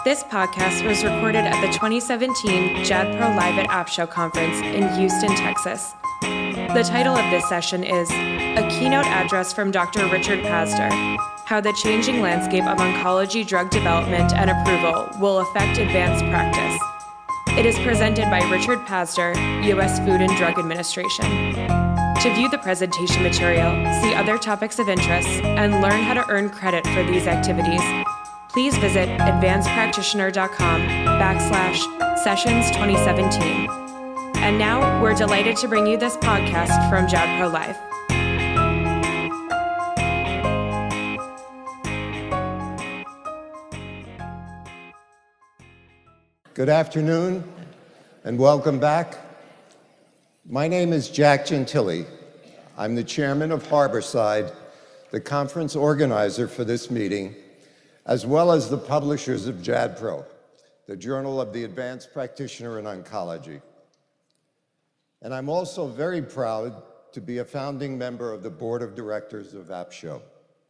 This podcast was recorded at the 2017 JADPRO Live at App Show conference in Houston, Texas. The title of this session is A Keynote Address from Dr. Richard Pazdur, How the Changing Landscape of Oncology Drug Development and Approval Will Affect Advanced Practice. It is presented by Richard Pazdur, U.S. Food and Drug Administration. To view the presentation material, see other topics of interest, and learn how to earn credit for these activities, please visit advancedpractitioner.com/sessions2017. And now, we're delighted to bring you this podcast from JADPRO Live. Good afternoon, and welcome back. My name is Jack Gentile. I'm the chairman of Harborside, the conference organizer for this meeting, as well as the publishers of JADPRO, the Journal of the Advanced Practitioner in Oncology. And I'm also very proud to be a founding member of the board of directors of AppShow.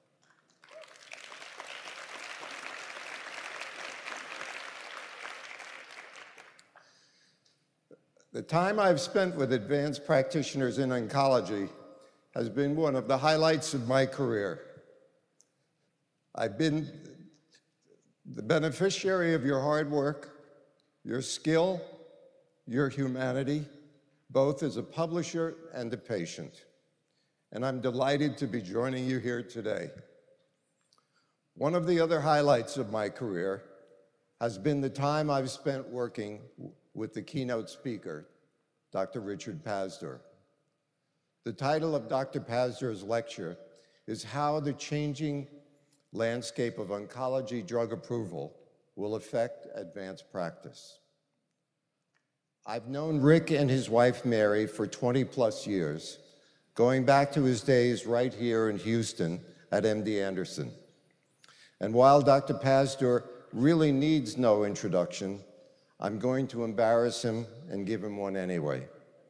The time I've spent with advanced practitioners in oncology has been one of the highlights of my career. I've been the beneficiary of your hard work, your skill, your humanity, both as a publisher and a patient. And I'm delighted to be joining you here today. One of the other highlights of my career has been the time I've spent working with the keynote speaker, Dr. Richard Pazdur. The title of Dr. Pazdur's lecture is How the Changing Landscape of Oncology Drug Approval Will Affect Advanced Practice. I've known Rick and his wife Mary for 20 plus years, going back to his days right here in Houston at MD Anderson. And while Dr. Pazdur really needs no introduction, I'm going to embarrass him and give him one anyway.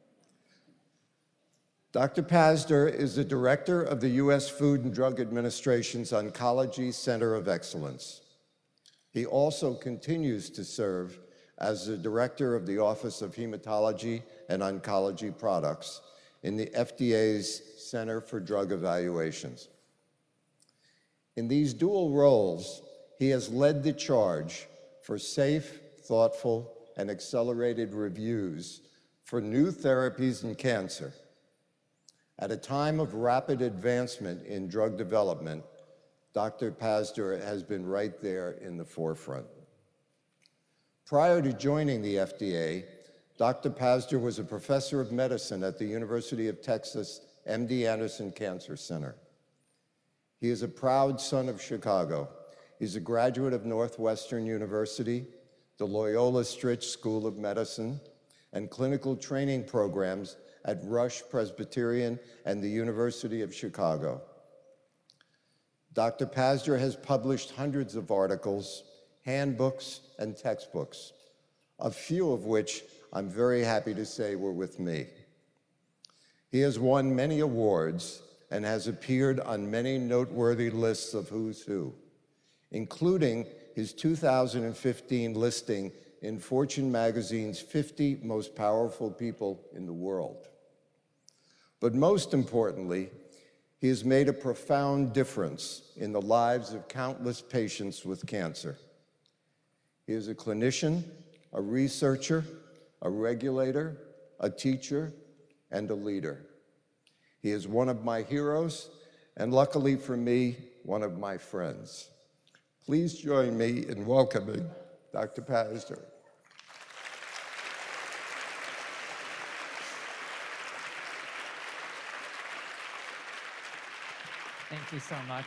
Dr. Pazdur is the director of the U.S. Food and Drug Administration's Oncology Center of Excellence. He also continues to serve as the director of the Office of Hematology and Oncology Products in the FDA's Center for Drug Evaluations. In these dual roles, he has led the charge for safe, thoughtful, and accelerated reviews for new therapies in cancer. At a time of rapid advancement in drug development, Dr. Pazdur has been right there in the forefront. Prior to joining the FDA, Dr. Pazdur was a professor of medicine at the University of Texas MD Anderson Cancer Center. He is a proud son of Chicago. He's a graduate of Northwestern University, the Loyola Stritch School of Medicine, and clinical training programs at Rush Presbyterian and the University of Chicago. Dr. Pazdur has published hundreds of articles, handbooks, and textbooks, a few of which I'm very happy to say were with me. He has won many awards and has appeared on many noteworthy lists of who's who, including his 2015 listing in Fortune magazine's 50 most powerful people in the world. But most importantly, he has made a profound difference in the lives of countless patients with cancer. He is a clinician, a researcher, a regulator, a teacher, and a leader. He is one of my heroes, and luckily for me, one of my friends. Please join me in welcoming Dr. Pazdur. Thank you so much.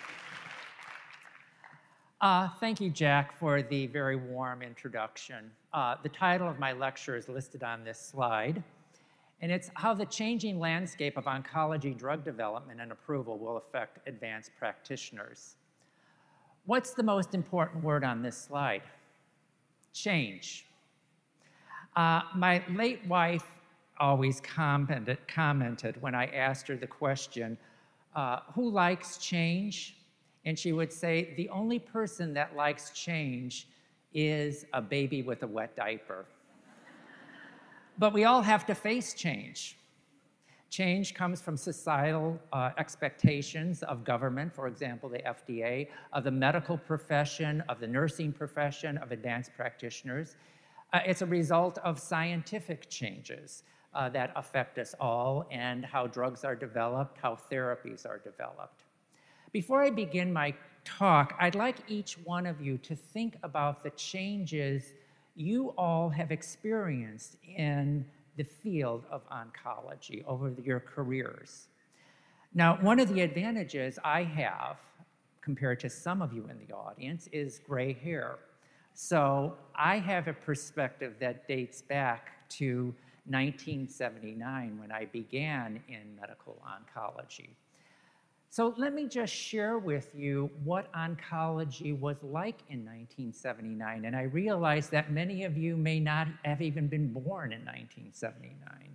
Thank you, Jack, for the very warm introduction. The title of my lecture is listed on this slide, and it's How the Changing Landscape of Oncology Drug Development and Approval Will Affect Advanced Practitioners. What's the most important word on this slide? Change. My late wife always commented when I asked her the question, who likes change? And she would say, the only person that likes change is a baby with a wet diaper. But we all have to face change. Change comes from societal expectations of government, for example, the FDA, of the medical profession, of the nursing profession, of advanced practitioners. It's a result of scientific changes that affect us all and how drugs are developed, how therapies are developed. Before I begin my talk, I'd like each one of you to think about the changes you all have experienced in the field of oncology over your careers. Now, one of the advantages I have, compared to some of you in the audience, is gray hair. So I have a perspective that dates back to 1979 when I began in medical oncology. So let me just share with you what oncology was like in 1979. And I realize that many of you may not have even been born in 1979.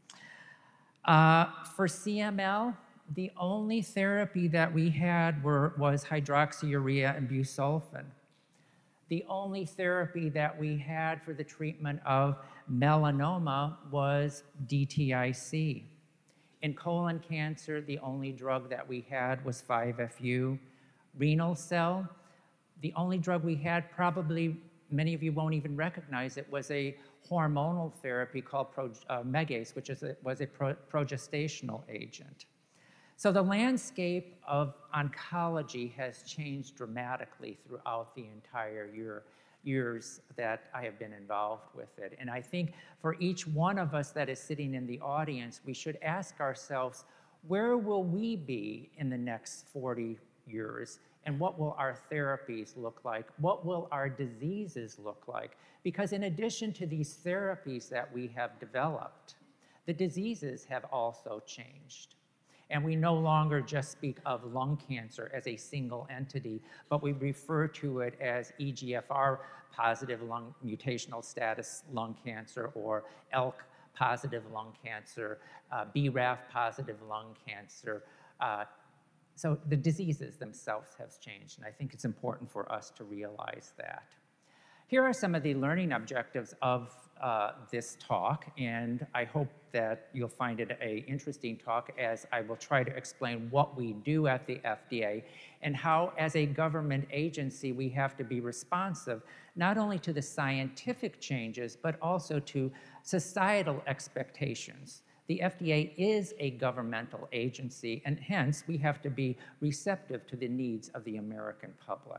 For CML, the only therapy that we had was hydroxyurea and busulfan. The only therapy that we had for the treatment of melanoma was DTIC. In colon cancer, the only drug that we had was 5-FU. Renal cell, the only drug we had, probably many of you won't even recognize it, was a hormonal therapy called Megace, which was a progestational agent. So the landscape of oncology has changed dramatically throughout the entire years that I have been involved with it. And I think for each one of us that is sitting in the audience, we should ask ourselves, where will we be in the next 40 years? And what will our therapies look like? What will our diseases look like? Because in addition to these therapies that we have developed, the diseases have also changed. And we no longer just speak of lung cancer as a single entity, but we refer to it as EGFR positive lung mutational status lung cancer, or ELK positive lung cancer, BRAF positive lung cancer. So the diseases themselves have changed, and I think it's important for us to realize that. Here are some of the learning objectives of this talk, and I hope that you'll find it an interesting talk, as I will try to explain what we do at the FDA and how, as a government agency, we have to be responsive not only to the scientific changes, but also to societal expectations. The FDA is a governmental agency, and hence we have to be receptive to the needs of the American public.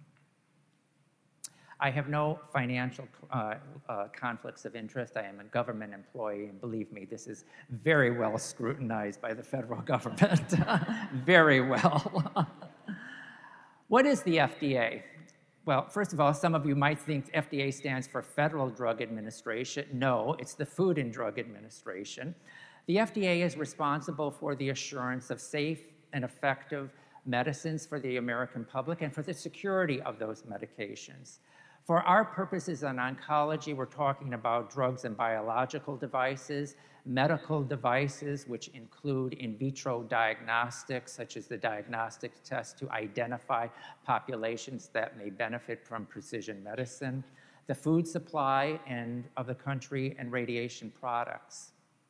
I have no financial conflicts of interest. I am a government employee, and believe me, this is very well scrutinized by the federal government. Very well. What is the FDA? Well, first of all, some of you might think FDA stands for Federal Drug Administration. No, it's the Food and Drug Administration. The FDA is responsible for the assurance of safe and effective medicines for the American public and for the security of those medications. For our purposes on oncology, we're talking about drugs and biological devices, medical devices, which include in vitro diagnostics, such as the diagnostic test to identify populations that may benefit from precision medicine, the food supply of the country, and radiation products.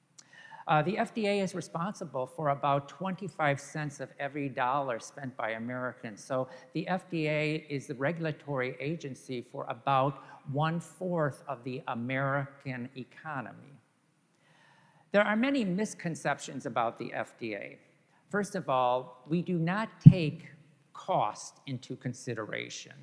The FDA is responsible for about 25 cents of every dollar spent by Americans. So the FDA is the regulatory agency for about 1/4 of the American economy. There are many misconceptions about the FDA. First of all, we do not take cost into consideration.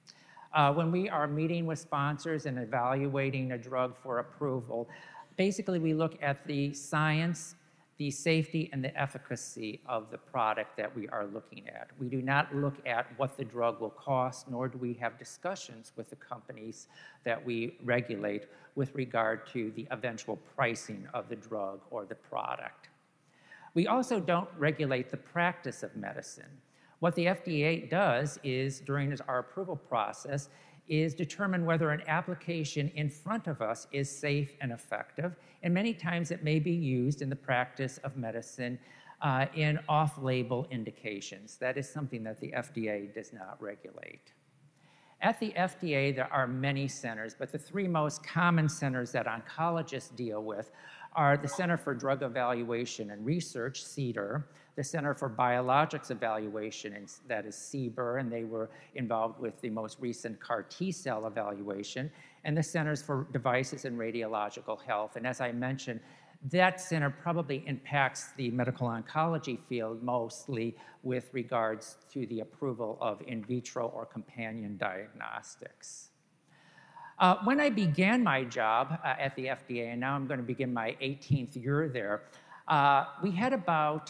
When we are meeting with sponsors and evaluating a drug for approval, basically, we look at the science, the safety, and the efficacy of the product that we are looking at. We do not look at what the drug will cost, nor do we have discussions with the companies that we regulate with regard to the eventual pricing of the drug or the product. We also don't regulate the practice of medicine. What the FDA does is, during our approval process, is determine whether an application in front of us is safe and effective, and many times it may be used in the practice of medicine in off-label indications. That is something that the FDA does not regulate. At the FDA, there are many centers, but the three most common centers that oncologists deal with are the Center for Drug Evaluation and Research, CDER, the Center for Biologics Evaluation, and that is CBER, and they were involved with the most recent CAR T-cell evaluation, and the Centers for Devices and Radiological Health. And as I mentioned, that center probably impacts the medical oncology field mostly with regards to the approval of in vitro or companion diagnostics. When I began my job at the FDA, and now I'm going to begin my 18th year there, we had about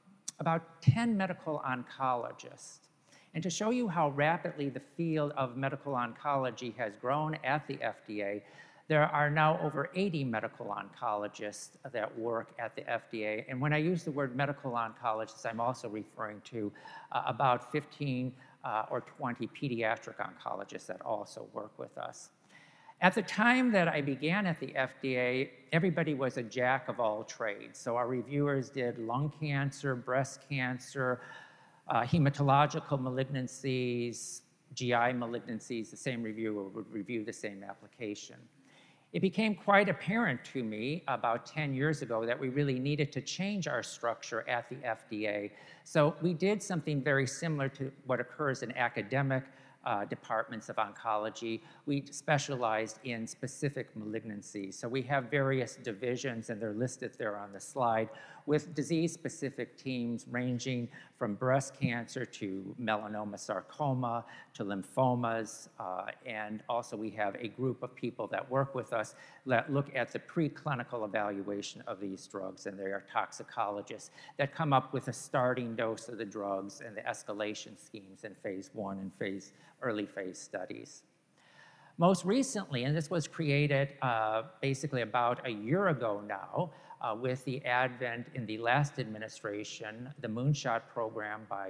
10 medical oncologists. And to show you how rapidly the field of medical oncology has grown at the FDA, there are now over 80 medical oncologists that work at the FDA. And when I use the word medical oncologists, I'm also referring to about 15 or 20 pediatric oncologists that also work with us. At the time that I began at the FDA, everybody was a jack of all trades. So our reviewers did lung cancer, breast cancer, hematological malignancies, GI malignancies. The same reviewer would review the same application. It became quite apparent to me about 10 years ago that we really needed to change our structure at the FDA. So we did something very similar to what occurs in academic departments of oncology. We specialized in specific malignancies. So we have various divisions, and they're listed there on the slide, with disease-specific teams ranging from breast cancer to melanoma sarcoma to lymphomas. And also we have a group of people that work with us that look at the preclinical evaluation of these drugs, and they are toxicologists that come up with a starting dose of the drugs and the escalation schemes in phase 1 and early phase studies. Most recently, and this was created basically about a year ago now, with the advent in the last administration, the Moonshot program by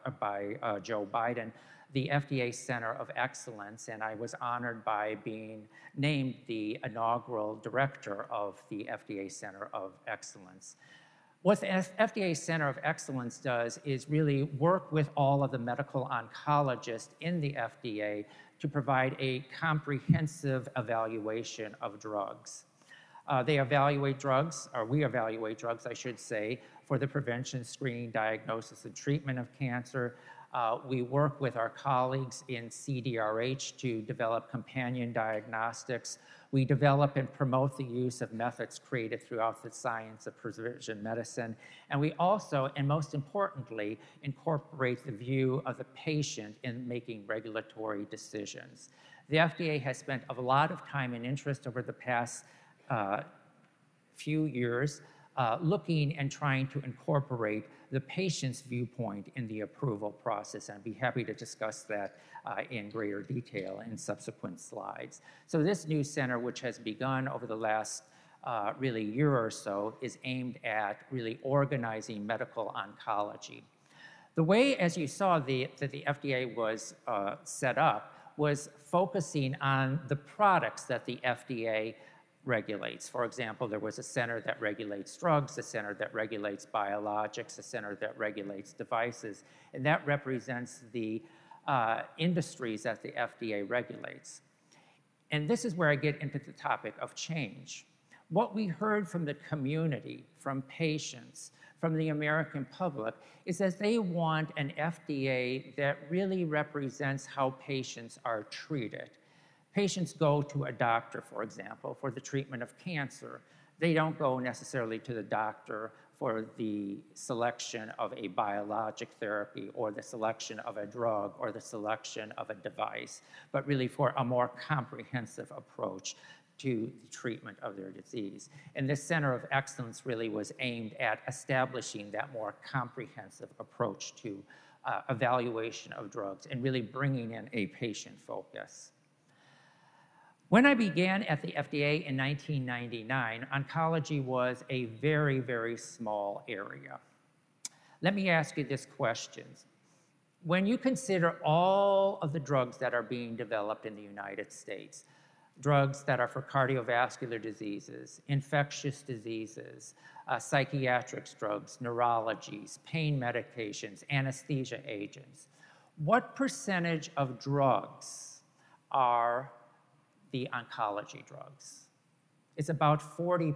Joe Biden, the FDA Center of Excellence, and I was honored by being named the inaugural director of the FDA Center of Excellence. What the FDA Center of Excellence does is really work with all of the medical oncologists in the FDA to provide a comprehensive evaluation of drugs. They evaluate drugs, or we evaluate drugs, I should say, for the prevention, screening, diagnosis, and treatment of cancer. We work with our colleagues in CDRH to develop companion diagnostics. We develop and promote the use of methods created throughout the science of precision medicine. And we also, and most importantly, incorporate the view of the patient in making regulatory decisions. The FDA has spent a lot of time and interest over the past few years looking and trying to incorporate the patient's viewpoint in the approval process, and I'd be happy to discuss that in greater detail in subsequent slides. So this new center, which has begun over the last really year or so, is aimed at really organizing medical oncology. The way, as you saw, that the FDA was set up was focusing on the products that the FDA regulates. For example, there was a center that regulates drugs, a center that regulates biologics, a center that regulates devices, and that represents the industries that the FDA regulates. And this is where I get into the topic of change. What we heard from the community, from patients, from the American public, is that they want an FDA that really represents how patients are treated. Patients go to a doctor, for example, for the treatment of cancer. They don't go necessarily to the doctor for the selection of a biologic therapy or the selection of a drug or the selection of a device, but really for a more comprehensive approach to the treatment of their disease. And this Center of Excellence really was aimed at establishing that more comprehensive approach to evaluation of drugs and really bringing in a patient focus. When I began at the FDA in 1999, oncology was a very, very small area. Let me ask you this question. When you consider all of the drugs that are being developed in the United States, drugs that are for cardiovascular diseases, infectious diseases, psychiatric drugs, neurologies, pain medications, anesthesia agents, what percentage of drugs are the oncology drugs. It's about 40%.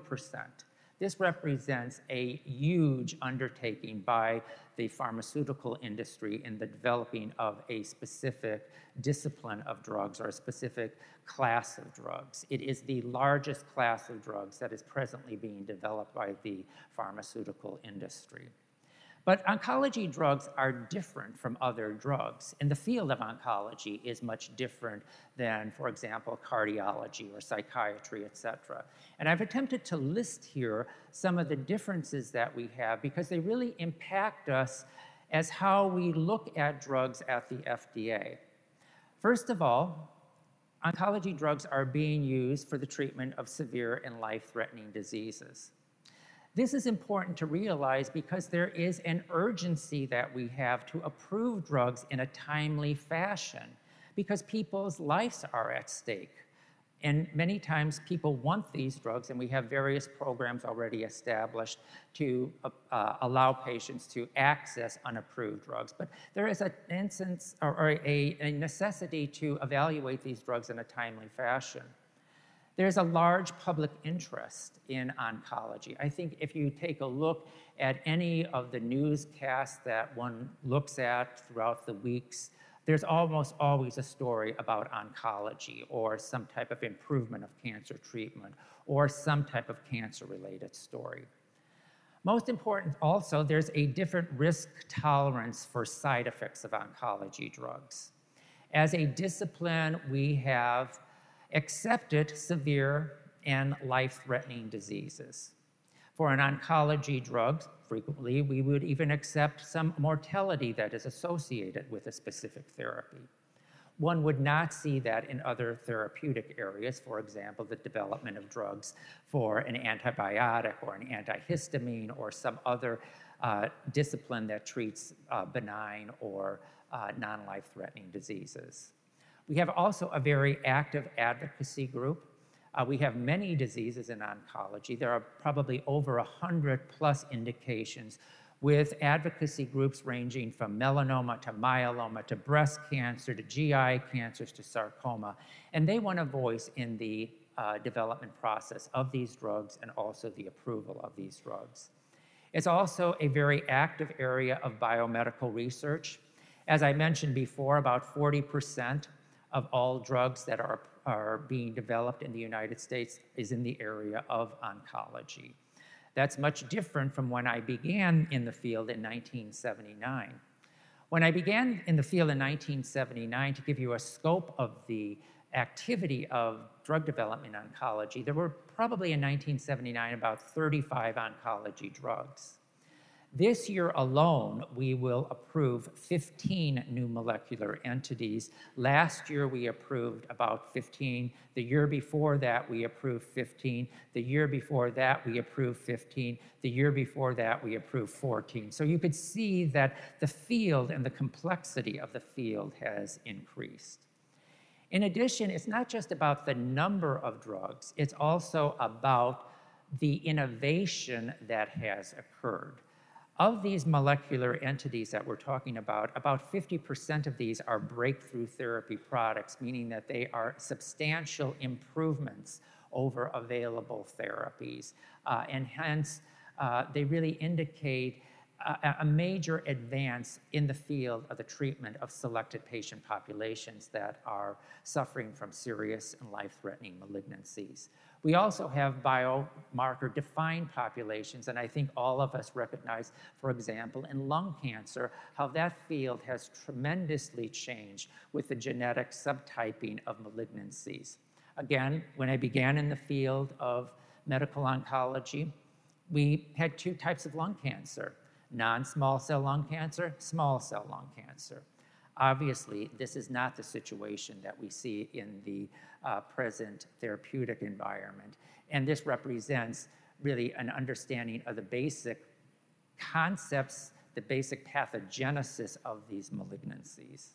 This represents a huge undertaking by the pharmaceutical industry in the developing of a specific discipline of drugs or a specific class of drugs. It is the largest class of drugs that is presently being developed by the pharmaceutical industry. But oncology drugs are different from other drugs, and the field of oncology is much different than, for example, cardiology or psychiatry, et cetera. And I've attempted to list here some of the differences that we have because they really impact us as how we look at drugs at the FDA. First of all, oncology drugs are being used for the treatment of severe and life-threatening diseases. This is important to realize because there is an urgency that we have to approve drugs in a timely fashion because people's lives are at stake. And many times people want these drugs, and we have various programs already established to allow patients to access unapproved drugs. But there is an instance or a necessity to evaluate these drugs in a timely fashion. There's a large public interest in oncology. I think if you take a look at any of the newscasts that one looks at throughout the weeks, there's almost always a story about oncology or some type of improvement of cancer treatment or some type of cancer-related story. Most important also, there's a different risk tolerance for side effects of oncology drugs. As a discipline, we have accepted severe and life-threatening diseases. For an oncology drug, frequently we would even accept some mortality that is associated with a specific therapy. One would not see that in other therapeutic areas, for example, the development of drugs for an antibiotic or an antihistamine or some other discipline that treats benign or non-life-threatening diseases. We have also a very active advocacy group. We have many diseases in oncology. There are probably over 100 plus indications with advocacy groups ranging from melanoma to myeloma to breast cancer to GI cancers to sarcoma. And they want a voice in the development process of these drugs and also the approval of these drugs. It's also a very active area of biomedical research. As I mentioned before, about 40% of all drugs that are being developed in the United States is in the area of oncology. That's much different from when I began in the field in 1979. When I began in the field in 1979, to give you a scope of the activity of drug development in oncology, there were probably in 1979 about 35 oncology drugs. This year alone, we will approve 15 new molecular entities. Last year, we approved about 15. The year before that, we approved 15. The year before that, we approved 15. The year before that, we approved 14. So you could see that the field and the complexity of the field has increased. In addition, it's not just about the number of drugs, it's also about the innovation that has occurred. Of these molecular entities that we're talking about 50% of these are breakthrough therapy products, meaning that they are substantial improvements over available therapies. And hence, they really indicate a major advance in the field of the treatment of selected patient populations that are suffering from serious and life-threatening malignancies. We also have biomarker-defined populations, and I think all of us recognize, for example, in lung cancer, how that field has tremendously changed with the genetic subtyping of malignancies. Again, when I began in the field of medical oncology, we had two types of lung cancer: non-small cell lung cancer, small cell lung cancer. Obviously, this is not the situation that we see in the present therapeutic environment. And this represents really an understanding of the basic concepts, the basic pathogenesis of these malignancies.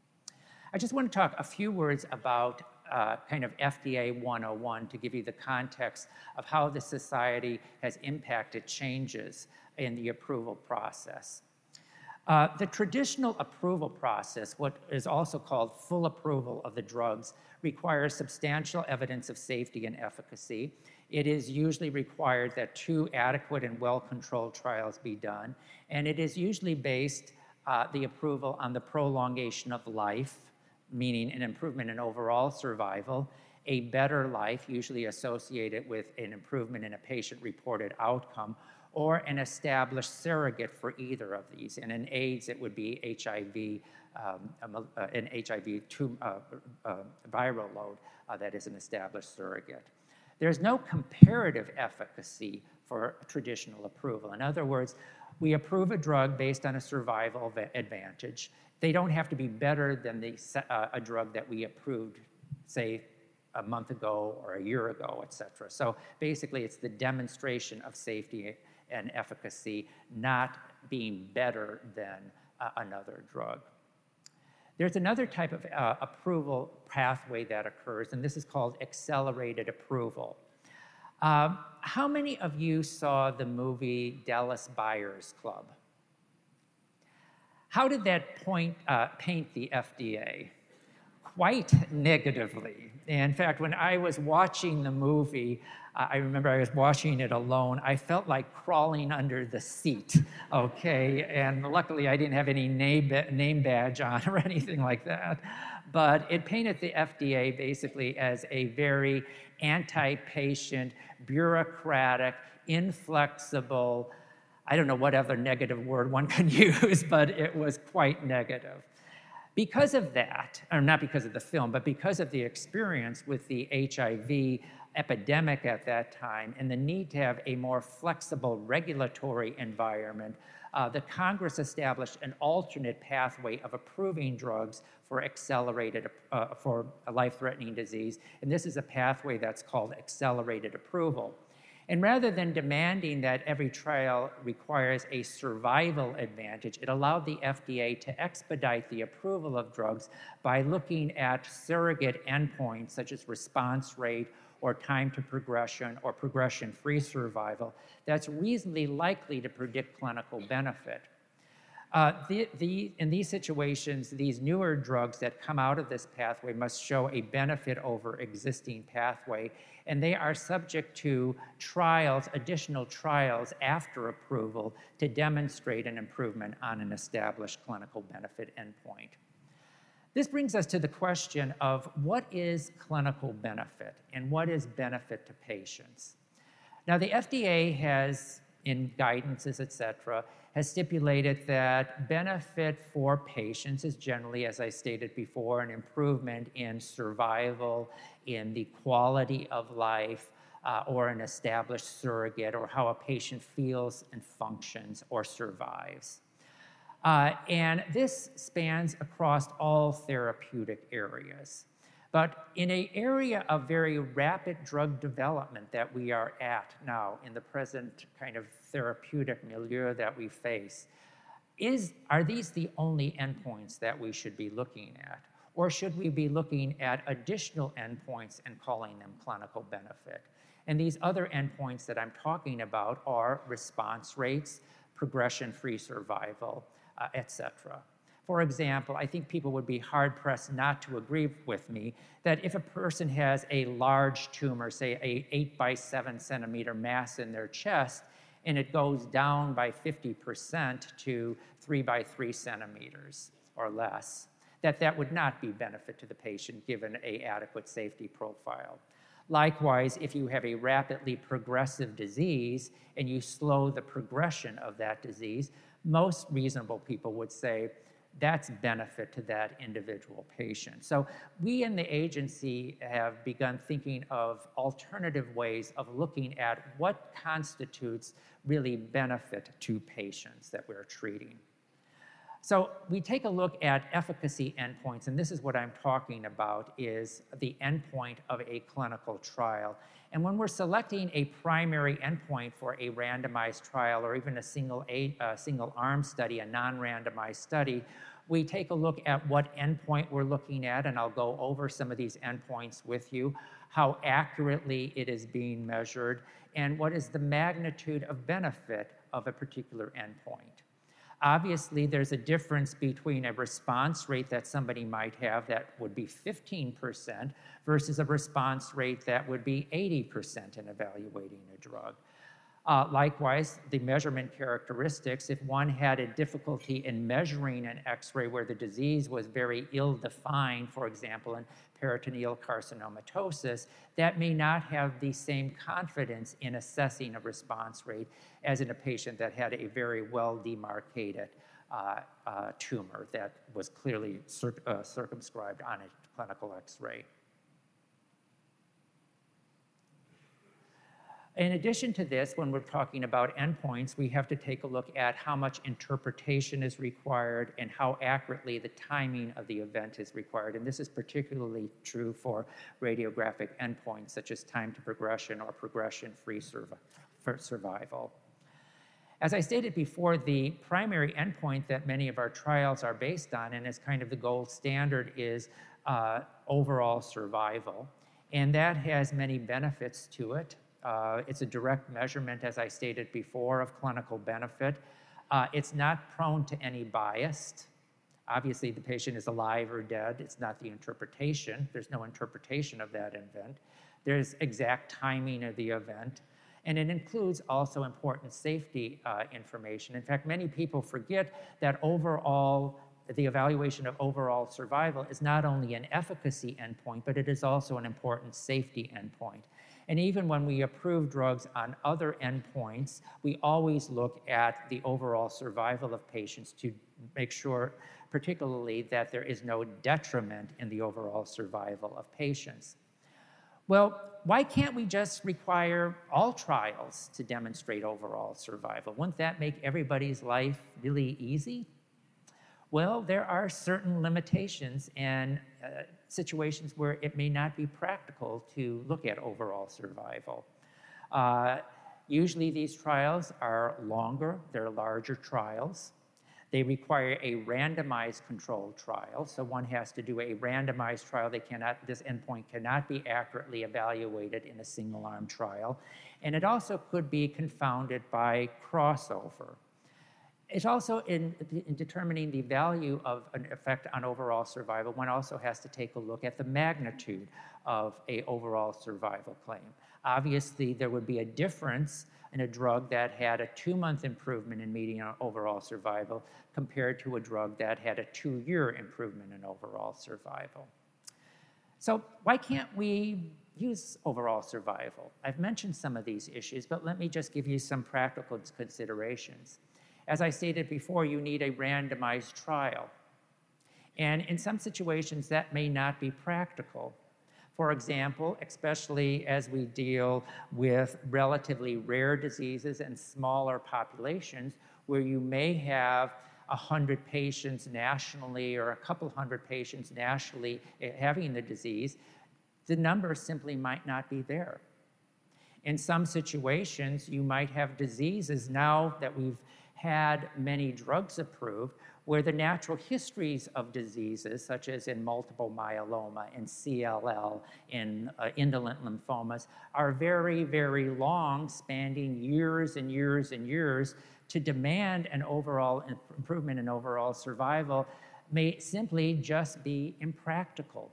I just want to talk a few words about kind of FDA 101 to give you the context of how the society has impacted changes in the approval process. The traditional approval process, what is also called full approval of the drugs, requires substantial evidence of safety and efficacy. It is usually required that 2 adequate and well-controlled trials be done, and it is usually based, the approval, on the prolongation of life, meaning an improvement in overall survival, a better life, usually associated with an improvement in a patient-reported outcome, or an established surrogate for either of these. And in AIDS, it would be HIV, an HIV viral load that is an established surrogate. There's no comparative efficacy for traditional approval. In other words, we approve a drug based on a survival advantage. They don't have to be better than a drug that we approved, say, a month ago or a year ago, et cetera. So basically, it's the demonstration of safety and efficacy, not being better than another drug. There's another type of approval pathway that occurs, and this is called accelerated approval. How many of you saw the movie Dallas Buyers Club? How did that paint the FDA? Quite negatively. In fact, when I was watching the movie, I remember I was watching it alone. I felt like crawling under the seat, okay? And luckily, I didn't have any name badge on or anything like that. But it painted the FDA basically as a very anti-patient, bureaucratic, inflexible, I don't know what other negative word one can use, but it was quite negative. Because of that, or not because of the film, but because of the experience with the HIV epidemic at that time and the need to have a more flexible regulatory environment, the Congress established an alternate pathway of approving drugs for for a life-threatening disease, and this is a pathway that's called accelerated approval. And rather than demanding that every trial requires a survival advantage, it allowed the FDA to expedite the approval of drugs by looking at surrogate endpoints such as response rate or time to progression or progression-free survival that's reasonably likely to predict clinical benefit. In these situations, these newer drugs that come out of this pathway must show a benefit over existing pathway, and they are subject to trials, additional trials after approval to demonstrate an improvement on an established clinical benefit endpoint. This brings us to the question of what is clinical benefit and what is benefit to patients? Now, the FDA has, in guidances, et cetera, has stipulated that benefit for patients is generally, as I stated before, an improvement in survival, in the quality of life, or an established surrogate, or how a patient feels and functions or survives. And this spans across all therapeutic areas. But in an area of very rapid drug development that we are at now in the present kind of therapeutic milieu that we face, are these the only endpoints that we should be looking at? Or should we be looking at additional endpoints and calling them clinical benefit? And these other endpoints that I'm talking about are response rates, progression-free survival, et cetera. For example, I think people would be hard-pressed not to agree with me that if a person has a large tumor, say an 8 by 7 centimeter mass in their chest, and it goes down by 50% to 3 by 3 centimeters or less, that would not be benefit to the patient given an adequate safety profile. Likewise, if you have a rapidly progressive disease and you slow the progression of that disease, most reasonable people would say that's benefit to that individual patient. So we in the agency have begun thinking of alternative ways of looking at what constitutes really benefit to patients that we're treating. So we take a look at efficacy endpoints, and this is what I'm talking about, is the endpoint of a clinical trial. And when we're selecting a primary endpoint for a randomized trial or even a single arm study, a non-randomized study, we take a look at what endpoint we're looking at, and I'll go over some of these endpoints with you, how accurately it is being measured, and what is the magnitude of benefit of a particular endpoint. Obviously, there's a difference between a response rate that somebody might have that would be 15% versus a response rate that would be 80% in evaluating a drug. Likewise, the measurement characteristics, if one had a difficulty in measuring an X-ray where the disease was very ill-defined, for example, in peritoneal carcinomatosis, that may not have the same confidence in assessing a response rate as in a patient that had a very well-demarcated tumor that was clearly circumscribed on a clinical X-ray. In addition to this, when we're talking about endpoints, we have to take a look at how much interpretation is required and how accurately the timing of the event is required. And this is particularly true for radiographic endpoints, such as time to progression or progression-free survival. As I stated before, the primary endpoint that many of our trials are based on, and is kind of the gold standard, is overall survival. And that has many benefits to it. It's a direct measurement, as I stated before, of clinical benefit. It's not prone to any bias. Obviously, the patient is alive or dead. It's not the interpretation. There's no interpretation of that event. There's exact timing of the event. And it includes also important safety information. In fact, many people forget that the evaluation of overall survival is not only an efficacy endpoint, but it is also an important safety endpoint. And even when we approve drugs on other endpoints, we always look at the overall survival of patients to make sure, particularly, that there is no detriment in the overall survival of patients. Well, why can't we just require all trials to demonstrate overall survival? Wouldn't that make everybody's life really easy? Well, there are certain limitations and situations where it may not be practical to look at overall survival. Usually these trials are longer, they're larger trials. They require a randomized controlled trial, so one has to do a randomized trial. This endpoint cannot be accurately evaluated in a single-arm trial. And it also could be confounded by crossover. It's also in determining the value of an effect on overall survival, one also has to take a look at the magnitude of an overall survival claim. Obviously, there would be a difference in a drug that had a 2-month improvement in median overall survival compared to a drug that had a 2-year improvement in overall survival. So why can't we use overall survival? I've mentioned some of these issues, but let me just give you some practical considerations. As I stated before, you need a randomized trial. And in some situations, that may not be practical. For example, especially as we deal with relatively rare diseases and smaller populations, where you may have 100 patients nationally or a couple hundred patients nationally having the disease, the numbers simply might not be there. In some situations, you might have diseases now that we've had many drugs approved where the natural histories of diseases, such as in multiple myeloma, in CLL, in indolent lymphomas, are very, very long, spanning years and years and years. To demand an overall improvement in overall survival may simply just be impractical.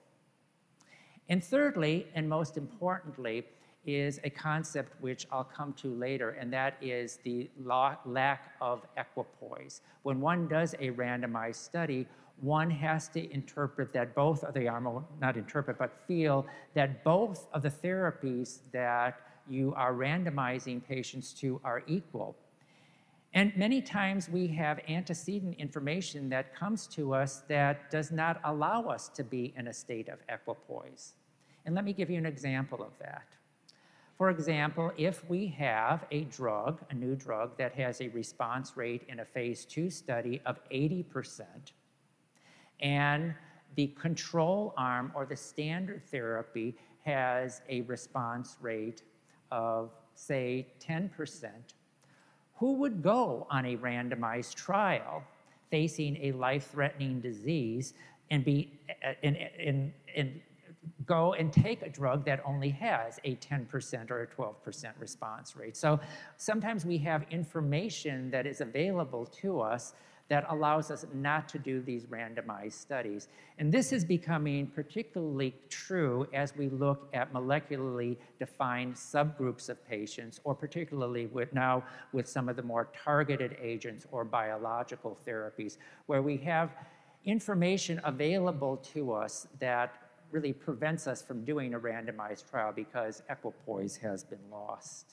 And thirdly, and most importantly, is a concept which I'll come to later, and that is the lack of equipoise. When one does a randomized study, one has to interpret that both of the, not interpret, but feel that both of the therapies that you are randomizing patients to are equal. And many times we have antecedent information that comes to us that does not allow us to be in a state of equipoise. And let me give you an example of that. For example, if we have a drug, a new drug, that has a response rate in a phase 2 study of 80%, and the control arm or the standard therapy has a response rate of, say, 10%, who would go on a randomized trial facing a life-threatening disease and go and take a drug that only has a 10% or a 12% response rate? So sometimes we have information that is available to us that allows us not to do these randomized studies. And this is becoming particularly true as we look at molecularly defined subgroups of patients, or particularly now with some of the more targeted agents or biological therapies, where we have information available to us that really prevents us from doing a randomized trial because equipoise has been lost.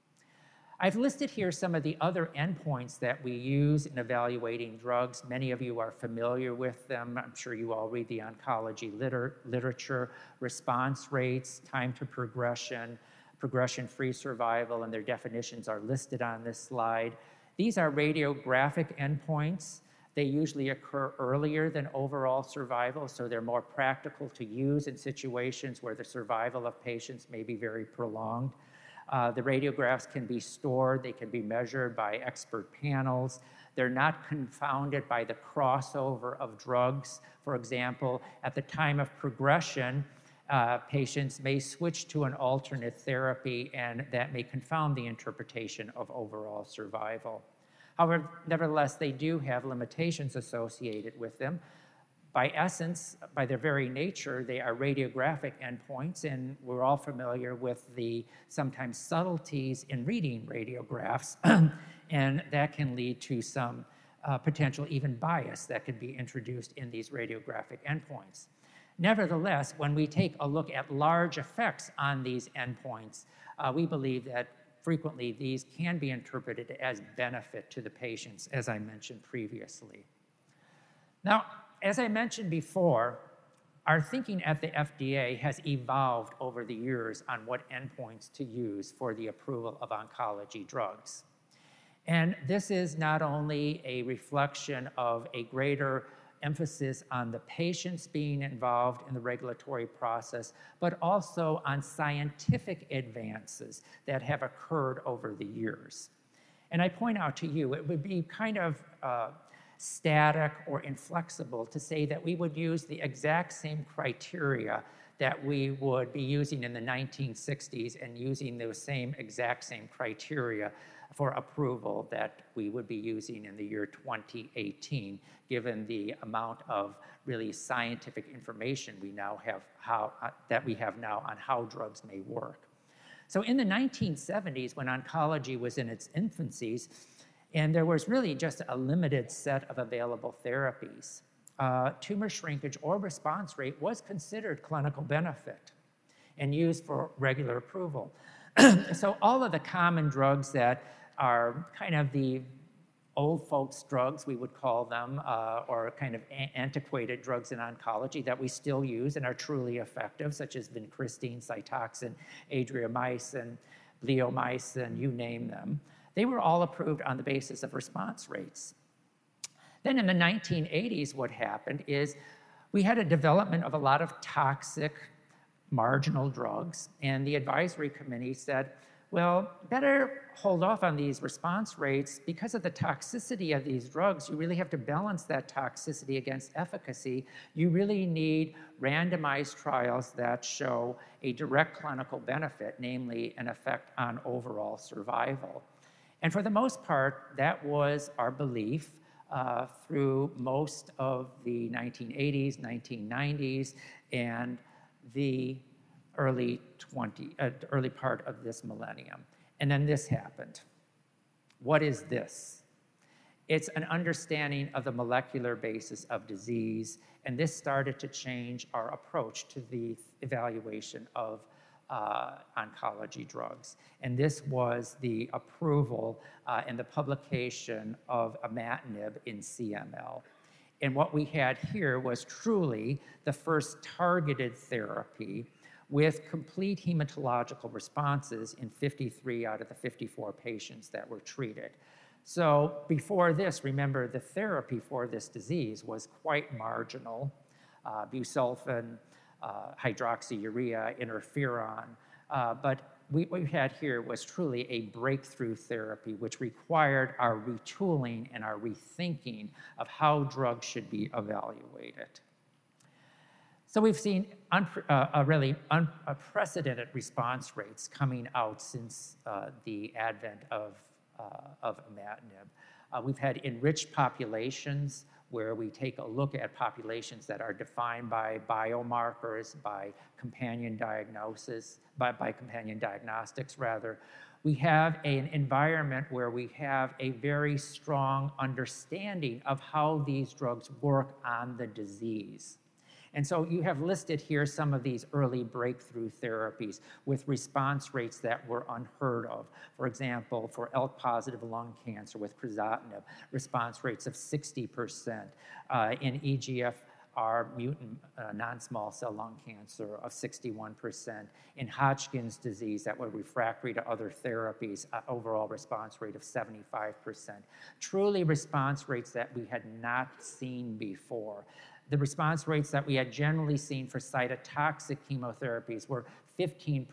I've listed here some of the other endpoints that we use in evaluating drugs. Many of you are familiar with them. I'm sure you all read the oncology literature. Response rates, time to progression, progression-free survival, and their definitions are listed on this slide. These are radiographic endpoints. They usually occur earlier than overall survival, so they're more practical to use in situations where the survival of patients may be very prolonged. The radiographs can be stored, they can be measured by expert panels. They're not confounded by the crossover of drugs. For example, at the time of progression, patients may switch to an alternate therapy, and that may confound the interpretation of overall survival. However, nevertheless, they do have limitations associated with them. By essence, by their very nature, they are radiographic endpoints, and we're all familiar with the sometimes subtleties in reading radiographs, and that can lead to some potential even bias that could be introduced in these radiographic endpoints. Nevertheless, when we take a look at large effects on these endpoints, we believe that frequently these can be interpreted as benefit to the patients, as I mentioned previously. Now, as I mentioned before, our thinking at the FDA has evolved over the years on what endpoints to use for the approval of oncology drugs. And this is not only a reflection of a greater emphasis on the patients being involved in the regulatory process, but also on scientific advances that have occurred over the years. And I point out to you, it would be kind of static or inflexible to say that we would use the exact same criteria that we would be using in the 1960s and using those exact same criteria for approval that we would be using in the year 2018, given the amount of really scientific information we now have that we have now on how drugs may work. So in the 1970s, when oncology was in its infancies, and there was really just a limited set of available therapies, tumor shrinkage or response rate was considered clinical benefit and used for regular approval. So all of the common drugs that are kind of the old folks drugs, we would call them, or kind of antiquated drugs in oncology that we still use and are truly effective, such as vincristine, Cytoxan, adriamycin, bleomycin, you name them. They were all approved on the basis of response rates. Then in the 1980s, what happened is we had a development of a lot of toxic marginal drugs, and the advisory committee said, well, better hold off on these response rates because of the toxicity of these drugs. You really have to balance that toxicity against efficacy. You really need randomized trials that show a direct clinical benefit, namely an effect on overall survival. And for the most part, that was our belief through most of the 1980s, 1990s, and the early part of this millennium. And then this happened. What is this? It's an understanding of the molecular basis of disease, and this started to change our approach to the evaluation of oncology drugs. And this was the approval and the publication of imatinib in CML. And what we had here was truly the first targeted therapy with complete hematological responses in 53 out of the 54 patients that were treated. So before this, remember, the therapy for this disease was quite marginal. Busulfan, hydroxyurea, interferon. But what we had here was truly a breakthrough therapy which required our retooling and our rethinking of how drugs should be evaluated. So we've seen really unprecedented response rates coming out since the advent of imatinib. We've had enriched populations where we take a look at populations that are defined by biomarkers, by companion diagnosis, by companion diagnostics rather. We have an environment where we have a very strong understanding of how these drugs work on the disease. And so you have listed here some of these early breakthrough therapies with response rates that were unheard of. For example, for ALK-positive lung cancer with crizotinib, response rates of 60%. In EGFR mutant non-small cell lung cancer of 61%. In Hodgkin's disease that were refractory to other therapies, overall response rate of 75%. Truly response rates that we had not seen before. The response rates that we had generally seen for cytotoxic chemotherapies were 15%,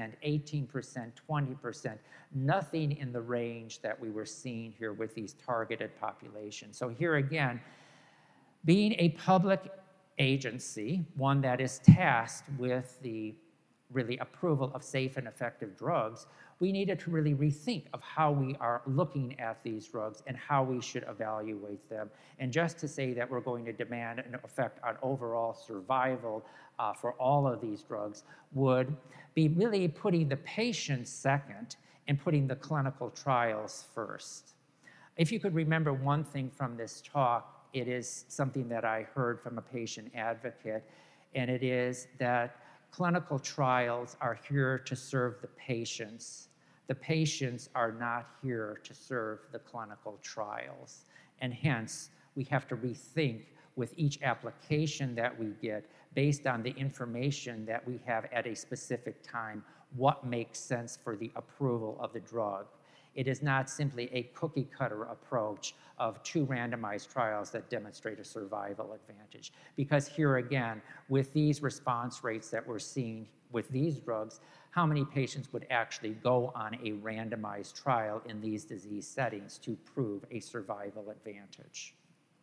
18%, 20%, nothing in the range that we were seeing here with these targeted populations. So here again, being a public agency, one that is tasked with the really approval of safe and effective drugs, we needed to really rethink of how we are looking at these drugs and how we should evaluate them. And just to say that we're going to demand an effect on overall survival for all of these drugs would be really putting the patient second and putting the clinical trials first. If you could remember one thing from this talk, it is something that I heard from a patient advocate, and it is that clinical trials are here to serve the patients. The patients are not here to serve the clinical trials. And hence, we have to rethink with each application that we get based on the information that we have at a specific time, what makes sense for the approval of the drug. It is not simply a cookie-cutter approach of 2 randomized trials that demonstrate a survival advantage. Because here again, with these response rates that we're seeing with these drugs, how many patients would actually go on a randomized trial in these disease settings to prove a survival advantage?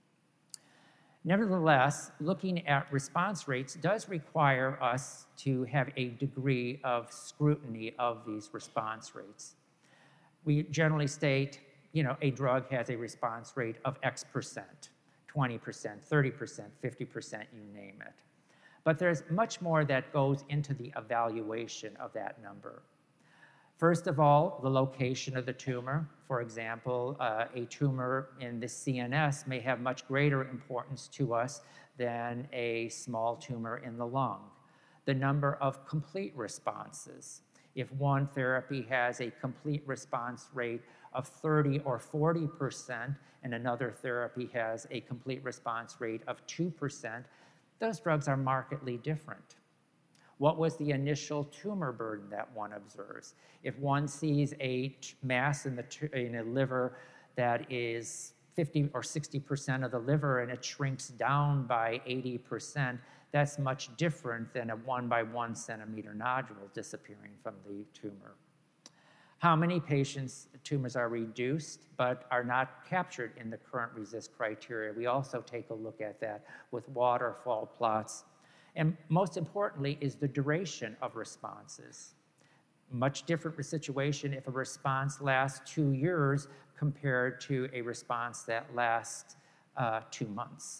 Nevertheless, looking at response rates does require us to have a degree of scrutiny of these response rates. We generally state, a drug has a response rate of X%, 20%, 30%, 50%, you name it. But there's much more that goes into the evaluation of that number. First of all, the location of the tumor. For example, a tumor in the CNS may have much greater importance to us than a small tumor in the lung. The number of complete responses. If one therapy has a complete response rate of 30 or 40% and another therapy has a complete response rate of 2%, those drugs are markedly different. What was the initial tumor burden that one observes? If one sees a mass in a liver that is 50 or 60% of the liver and it shrinks down by 80%, that's much different than a 1 by 1 centimeter nodule disappearing from the tumor. How many patients' tumors are reduced but are not captured in the current RECIST criteria? We also take a look at that with waterfall plots. And most importantly is the duration of responses. Much different situation if a response lasts 2 years compared to a response that lasts 2 months.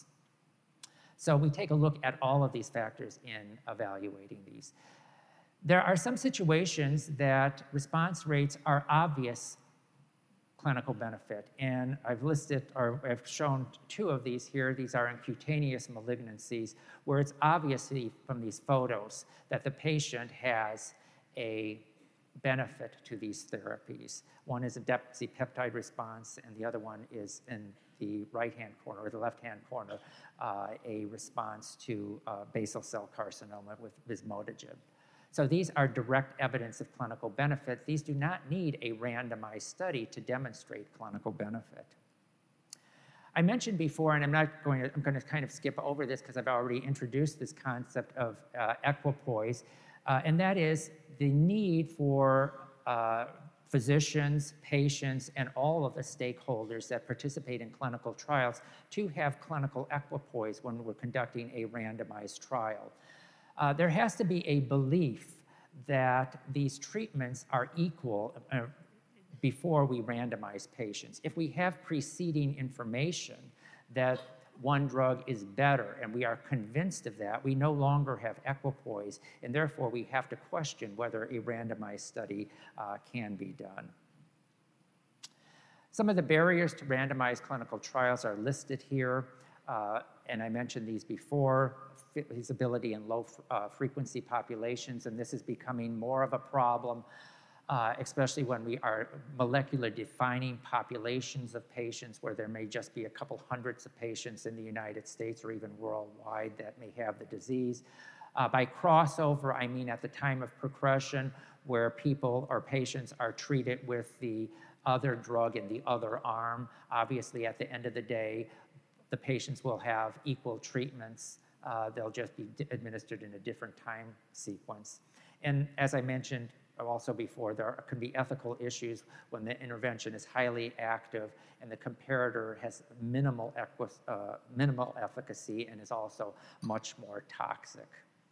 So we take a look at all of these factors in evaluating these. There are some situations that response rates are obvious clinical benefit, and I've listed, or I've shown 2 of these here. These are in cutaneous malignancies, where it's obviously from these photos that the patient has a benefit to these therapies. One is a depsipeptide response, and the other one is in the right-hand corner, or the left-hand corner, a response to basal cell carcinoma with vismodegib. So these are direct evidence of clinical benefit. These do not need a randomized study to demonstrate clinical benefit. I mentioned before, and I'm going to kind of skip over this because I've already introduced this concept of equipoise, and that is the need for physicians, patients, and all of the stakeholders that participate in clinical trials to have clinical equipoise when we're conducting a randomized trial. There has to be a belief that these treatments are equal, before we randomize patients. If we have preceding information that one drug is better and we are convinced of that, we no longer have equipoise, and therefore we have to question whether a randomized study can be done. Some of the barriers to randomized clinical trials are listed here, and I mentioned these before: feasibility in low frequency populations, and this is becoming more of a problem, especially when we are molecular defining populations of patients where there may just be a couple hundreds of patients in the United States or even worldwide that may have the disease. By crossover, I mean at the time of progression, where people or patients are treated with the other drug in the other arm. Obviously, at the end of the day, the patients will have equal treatments. They'll just be administered in a different time sequence. And as I mentioned also before, there can be ethical issues when the intervention is highly active and the comparator has minimal efficacy and is also much more toxic.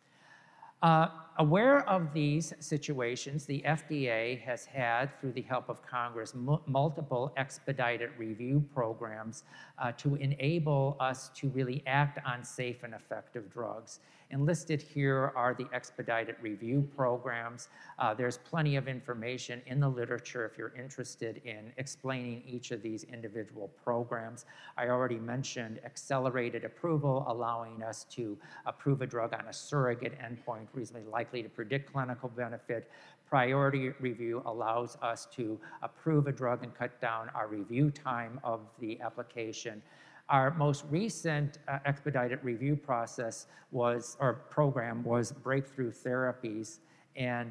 Aware of these situations, the FDA has had, through the help of Congress, multiple expedited review programs to enable us to really act on safe and effective drugs. And listed here are the expedited review programs. There's plenty of information in the literature if you're interested in explaining each of these individual programs. I already mentioned accelerated approval, allowing us to approve a drug on a surrogate endpoint reasonably likely to predict clinical benefit. Priority review allows us to approve a drug and cut down our review time of the application. Our most recent expedited review process program was Breakthrough Therapies, and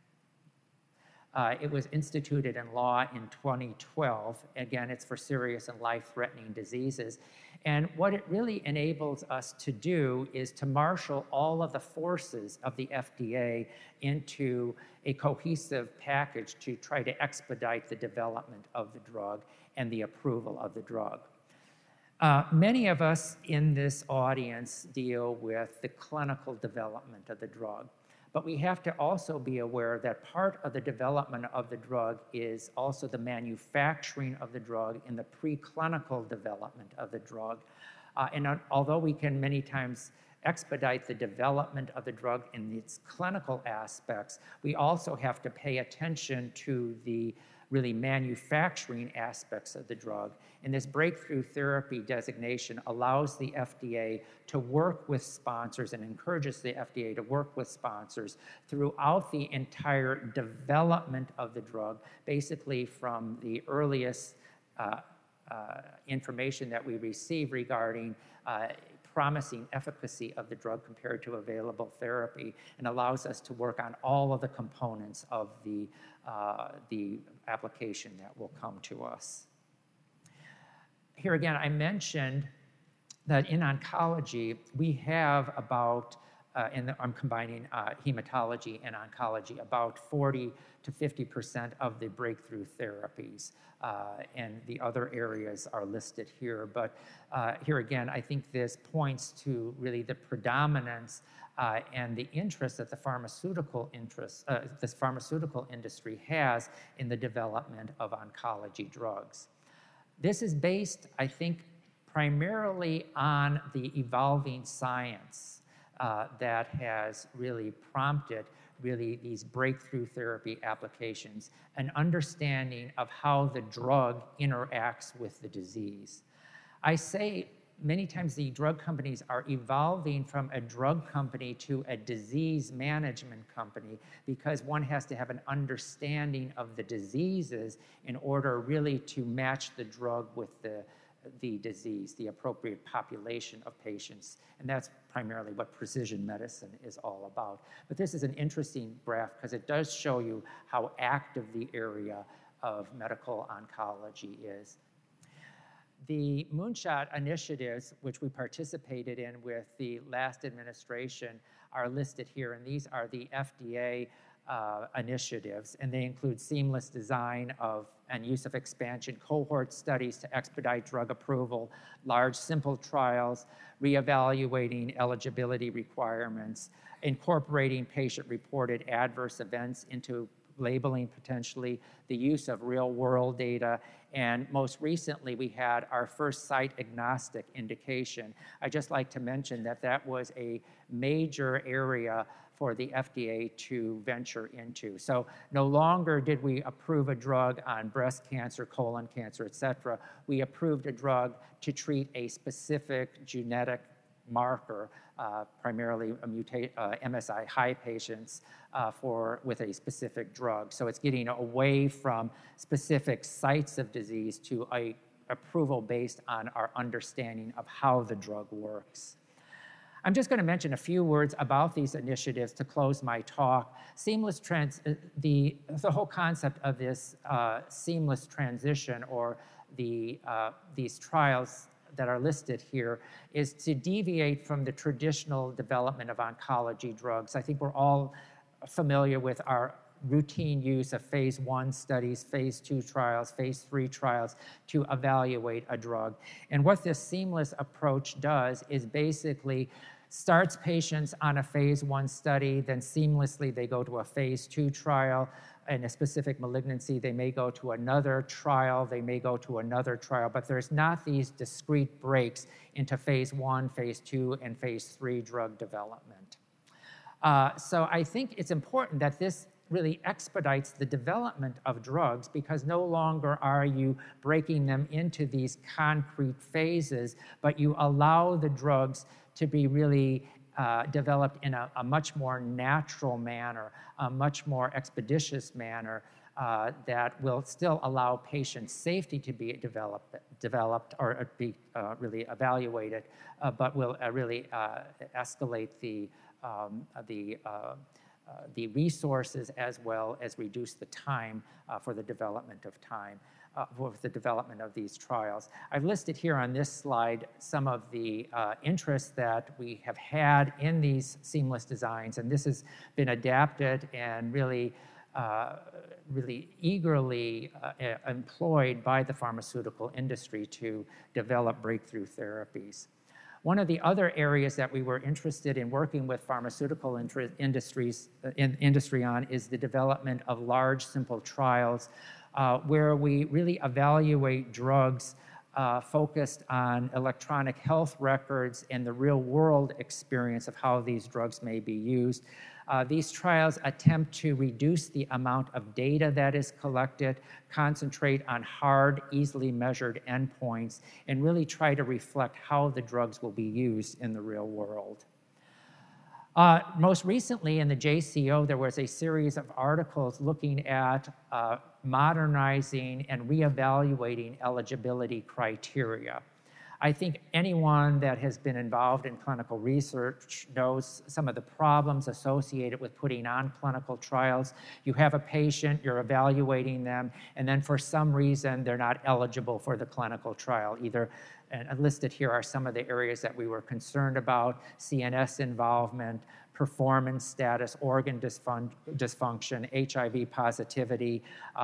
it was instituted in law in 2012. Again, it's for serious and life-threatening diseases. And what it really enables us to do is to marshal all of the forces of the FDA into a cohesive package to try to expedite the development of the drug and the approval of the drug. Many of us in this audience deal with the clinical development of the drug, but we have to also be aware that part of the development of the drug is also the manufacturing of the drug and the preclinical development of the drug. And although we can many times expedite the development of the drug in its clinical aspects, we also have to pay attention to the really manufacturing aspects of the drug. And this breakthrough therapy designation allows the FDA to work with sponsors and encourages the FDA to work with sponsors throughout the entire development of the drug, basically from the earliest information that we receive regarding promising efficacy of the drug compared to available therapy, and allows us to work on all of the components of the application that will come to us. Here again, I mentioned that in oncology, we have about, I'm combining hematology and oncology, about 40 to 50% of the breakthrough therapies, and the other areas are listed here. But here again, I think this points to really the predominance and the interest that the pharmaceutical industry has in the development of oncology drugs. This is based, I think, primarily on the evolving science that has really prompted these breakthrough therapy applications, an understanding of how the drug interacts with the disease. I say many times the drug companies are evolving from a drug company to a disease management company, because one has to have an understanding of the diseases in order really to match the drug with the disease, the appropriate population of patients. And that's primarily what precision medicine is all about. But this is an interesting graph because it does show you how active the area of medical oncology is. The Moonshot initiatives, which we participated in with the last administration, are listed here, and these are the FDA initiatives, and they include seamless design of and use of expansion cohort studies to expedite drug approval, large simple trials, reevaluating eligibility requirements, incorporating patient-reported adverse events into labeling potentially, the use of real-world data, and most recently we had our first site-agnostic indication. I'd just like to mention that that was a major area for the FDA to venture into. So no longer did we approve a drug on breast cancer, colon cancer, et cetera. We approved a drug to treat a specific genetic marker, primarily MSI high patients with a specific drug. So it's getting away from specific sites of disease to a approval based on our understanding of how the drug works. I'm just going to mention a few words about these initiatives to close my talk. The whole concept of this seamless transition, or these trials that are listed here, is to deviate from the traditional development of oncology drugs. I think we're all familiar with our routine use of phase 1 studies, phase 2 trials, phase 3 trials to evaluate a drug. And what this seamless approach does is basically starts patients on a phase 1 study, then seamlessly they go to a phase 2 trial. In a specific malignancy, they may go to another trial, they may go to another trial, but there's not these discrete breaks into phase 1, phase 2, and phase 3 drug development. So I think it's important that this really expedites the development of drugs, because no longer are you breaking them into these concrete phases, but you allow the drugs to be really developed in a much more natural manner, a much more expeditious manner that will still allow patient safety to be developed or be really evaluated, but will really escalate the resources as well as reduce the time for the development of these trials. I've listed here on this slide some of the interests that we have had in these seamless designs, and this has been adapted and really eagerly employed by the pharmaceutical industry to develop breakthrough therapies. One of the other areas that we were interested in working with pharmaceutical industry on is the development of large, simple trials where we really evaluate drugs focused on electronic health records and the real-world experience of how these drugs may be used. These trials attempt to reduce the amount of data that is collected, concentrate on hard, easily measured endpoints, and really try to reflect how the drugs will be used in the real world. Most recently in the JCO, there was a series of articles looking at modernizing and reevaluating eligibility criteria. I think anyone that has been involved in clinical research knows some of the problems associated with putting on clinical trials. You have a patient, you're evaluating them, and then for some reason they're not eligible for the clinical trial. Either, and listed here are some of the areas that we were concerned about: CNS involvement, performance status, organ dysfunction, HIV positivity,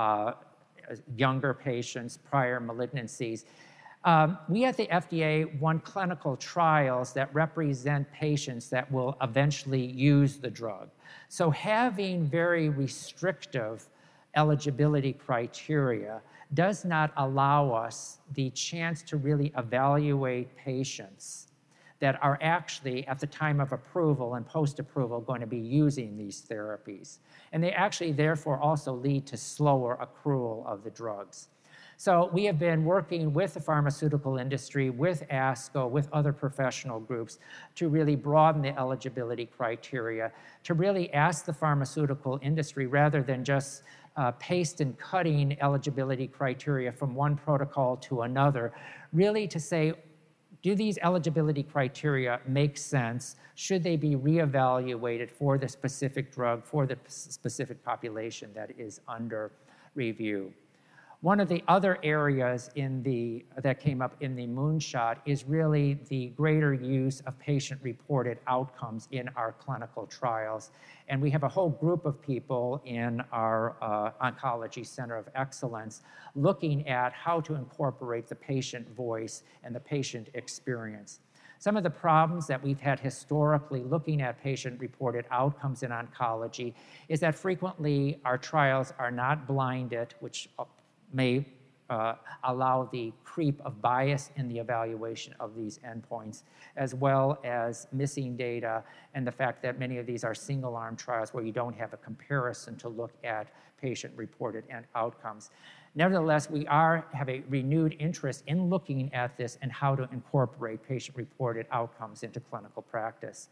younger patients, prior malignancies. We at the FDA run clinical trials that represent patients that will eventually use the drug. So having very restrictive eligibility criteria does not allow us the chance to really evaluate patients that are actually, at the time of approval and post-approval, going to be using these therapies. And they actually, therefore, also lead to slower accrual of the drugs. So we have been working with the pharmaceutical industry, with ASCO, with other professional groups to really broaden the eligibility criteria, to really ask the pharmaceutical industry, rather than just paste and cutting eligibility criteria from one protocol to another, really to say, do these eligibility criteria make sense? Should they be reevaluated for the specific drug, for the specific population that is under review? One of the other areas that came up in the moonshot is really the greater use of patient-reported outcomes in our clinical trials. And we have a whole group of people in our Oncology Center of Excellence looking at how to incorporate the patient voice and the patient experience. Some of the problems that we've had historically looking at patient-reported outcomes in oncology is that frequently our trials are not blinded, which may allow the creep of bias in the evaluation of these endpoints, as well as missing data and the fact that many of these are single-arm trials where you don't have a comparison to look at patient-reported outcomes. Nevertheless, we have a renewed interest in looking at this and how to incorporate patient-reported outcomes into clinical practice.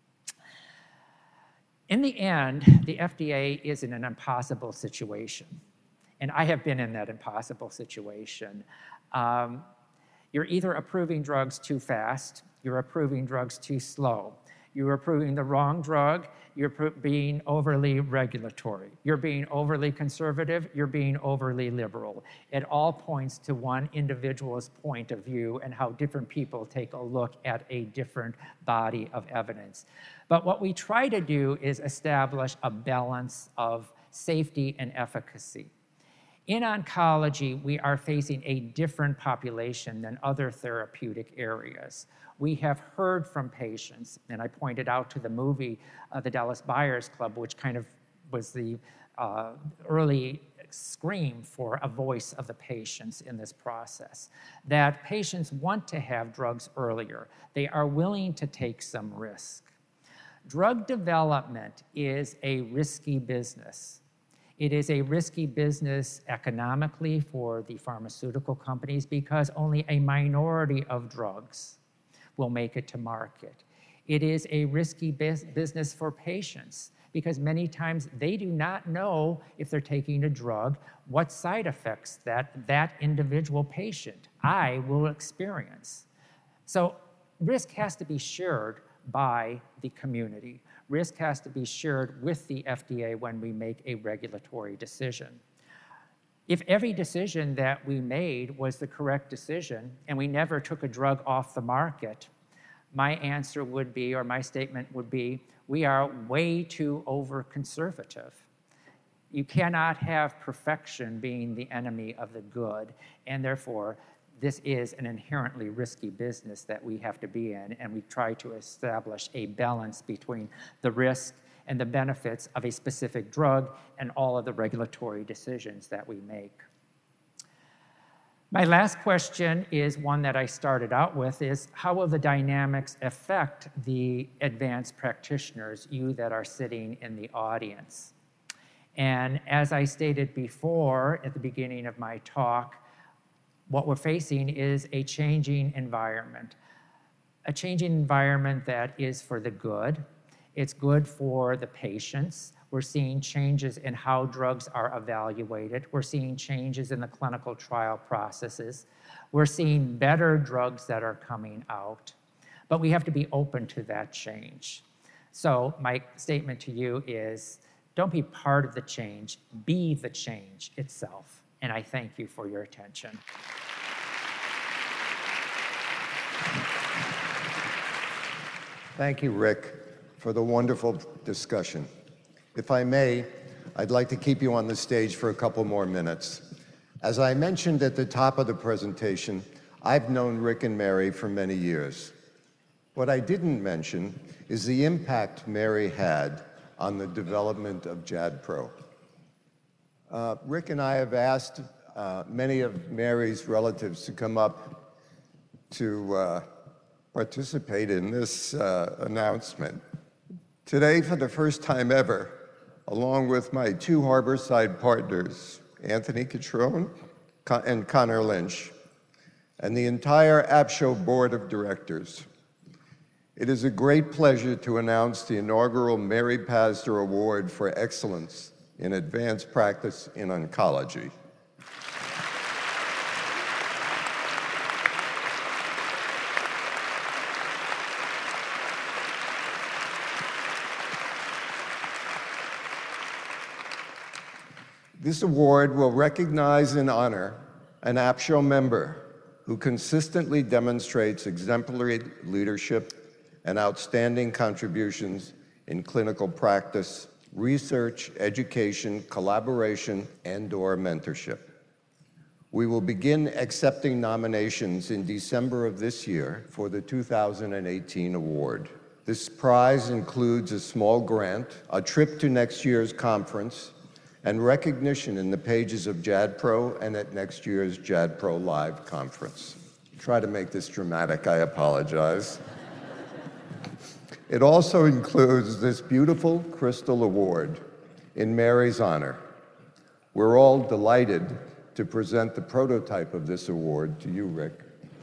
In the end, the FDA is in an impossible situation. And I have been in that impossible situation. You're either approving drugs too fast, you're approving drugs too slow. You're approving the wrong drug, you're being overly regulatory. You're being overly conservative, you're being overly liberal. It all points to one individual's point of view and how different people take a look at a different body of evidence. But what we try to do is establish a balance of safety and efficacy. In oncology, we are facing a different population than other therapeutic areas. We have heard from patients, and I pointed out to the movie, The Dallas Buyers Club, which kind of was the early scream for a voice of the patients in this process, that patients want to have drugs earlier. They are willing to take some risk. Drug development is a risky business. It is a risky business economically for the pharmaceutical companies because only a minority of drugs will make it to market. It is a risky business for patients because many times they do not know if they're taking a drug, what side effects that individual patient, I will experience. So risk has to be shared by the community. Risk has to be shared with the FDA when we make a regulatory decision. If every decision that we made was the correct decision and we never took a drug off the market, my answer would be, or my statement would be, we are way too over-conservative. You cannot have perfection being the enemy of the good, and therefore, this is an inherently risky business that we have to be in, and we try to establish a balance between the risk and the benefits of a specific drug and all of the regulatory decisions that we make. My last question is one that I started out with, is how will the dynamics affect the advanced practitioners, you that are sitting in the audience? And as I stated before at the beginning of my talk, what we're facing is a changing environment that is for the good. It's good for the patients. We're seeing changes in how drugs are evaluated. We're seeing changes in the clinical trial processes. We're seeing better drugs that are coming out. But we have to be open to that change. So my statement to you is, don't be part of the change, be the change itself. And I thank you for your attention. Thank you, Rick, for the wonderful discussion. If I may, I'd like to keep you on the stage for a couple more minutes. As I mentioned at the top of the presentation, I've known Rick and Mary for many years. What I didn't mention is the impact Mary had on the development of JADPRO. Rick and I have asked many of Mary's relatives to come up to participate in this announcement. Today, for the first time ever, along with my two Harborside partners, Anthony Catrone and Connor Lynch, and the entire APSHO Board of Directors, it is a great pleasure to announce the inaugural Mary Pazder Award for Excellence in Advanced Practice in Oncology. This award will recognize and honor an APSHO member who consistently demonstrates exemplary leadership and outstanding contributions in clinical practice, research, education, collaboration, and/or mentorship. We will begin accepting nominations in December of this year for the 2018 award. This prize includes a small grant, a trip to next year's conference, and recognition in the pages of JADPRO and at next year's JADPRO Live conference. Try to make this dramatic, I apologize. It also includes this beautiful crystal award in Mary's honor. We're all delighted to present the prototype of this award to you, Rick.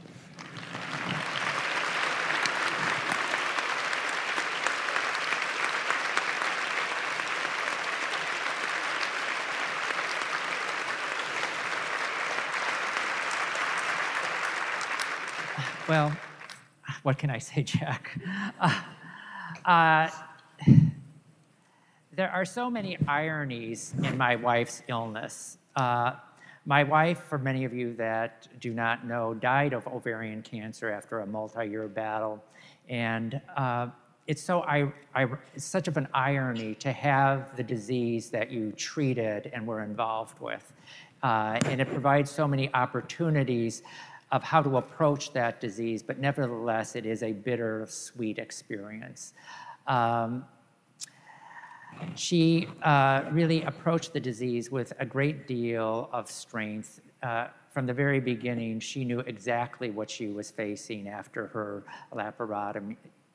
Well, what can I say, Jack? There are so many ironies in my wife's illness. My wife, for many of you that do not know, died of ovarian cancer after a multi-year battle. And it's such of an irony to have the disease that you treated and were involved with. And it provides so many opportunities of how to approach that disease, but nevertheless, it is a bitter-sweet experience. She really approached the disease with a great deal of strength. From the very beginning, she knew exactly what she was facing after her laparotomy.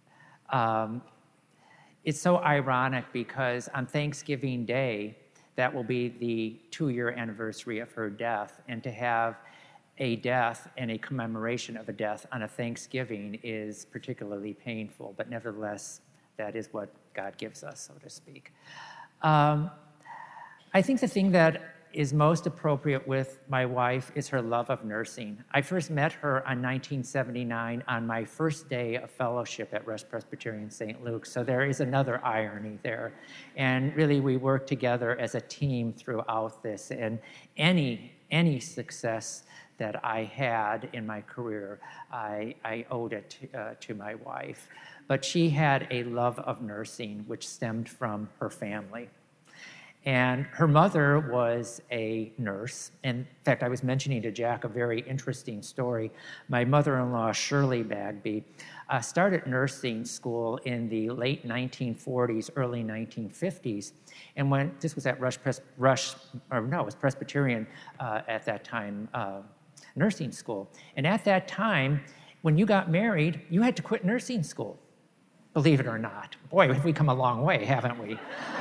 It's so ironic because on Thanksgiving Day, that will be the 2-year anniversary of her death, and to have a death and a commemoration of a death on a Thanksgiving is particularly painful, but nevertheless, that is what God gives us, so to speak. I think the thing that is most appropriate with my wife is her love of nursing. I first met her in 1979 on my first day of fellowship at Rush Presbyterian St. Luke, so there is another irony there. And really, we worked together as a team throughout this, and any success that I had in my career, I owed it to my wife. But she had a love of nursing, which stemmed from her family. And her mother was a nurse. In fact, I was mentioning to Jack a very interesting story. My mother-in-law, Shirley Bagby, started nursing school in the late 1940s, early 1950s. And this was at it was Presbyterian at that time, nursing school. And at that time, when you got married, you had to quit nursing school, believe it or not. Boy, have we come a long way, haven't we?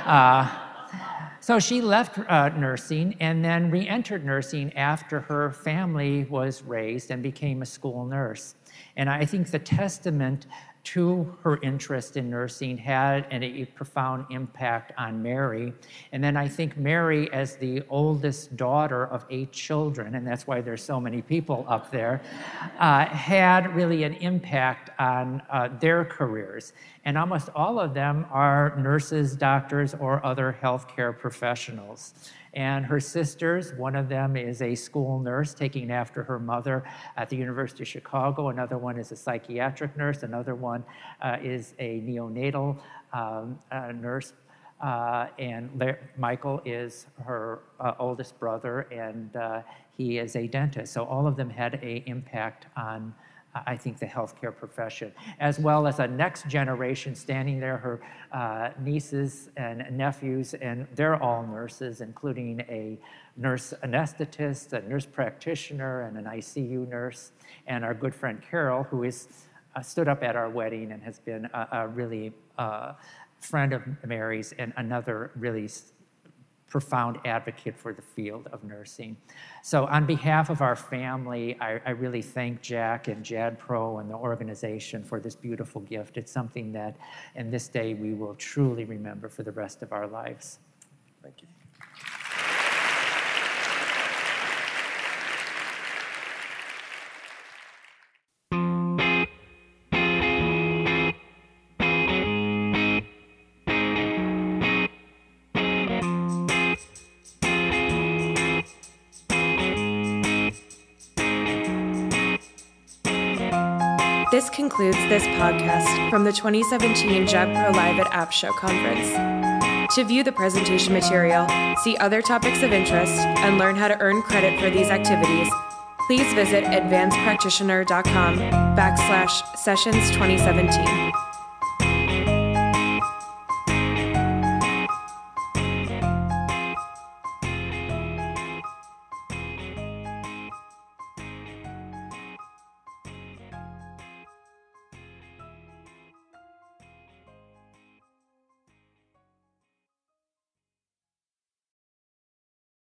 So she left nursing and then re-entered nursing after her family was raised and became a school nurse. And I think the testament to her interest in nursing had a profound impact on Mary. And then I think Mary, as the oldest daughter of 8 children, and that's why there's so many people up there, had really an impact on their careers. And almost all of them are nurses, doctors, or other healthcare professionals. And her sisters, one of them is a school nurse taking after her mother at the University of Chicago. Another one is a psychiatric nurse. Another one is a neonatal nurse. And Michael is her oldest brother, and he is a dentist. So all of them had an impact on, I think, the healthcare profession, as well as a next generation standing there, her nieces and nephews, and they're all nurses, including a nurse anesthetist, a nurse practitioner, and an ICU nurse, and our good friend Carol, who is stood up at our wedding and has been a really friend of Mary's and another really profound advocate for the field of nursing. So on behalf of our family, I really thank Jack and JADPRO and the organization for this beautiful gift. It's something that in this day we will truly remember for the rest of our lives. Thank you. This concludes this podcast from the 2017 JADPRO Live at App Show Conference. To view the presentation material, see other topics of interest, and learn how to earn credit for these activities, please visit advancedpractitioner.com/sessions2017.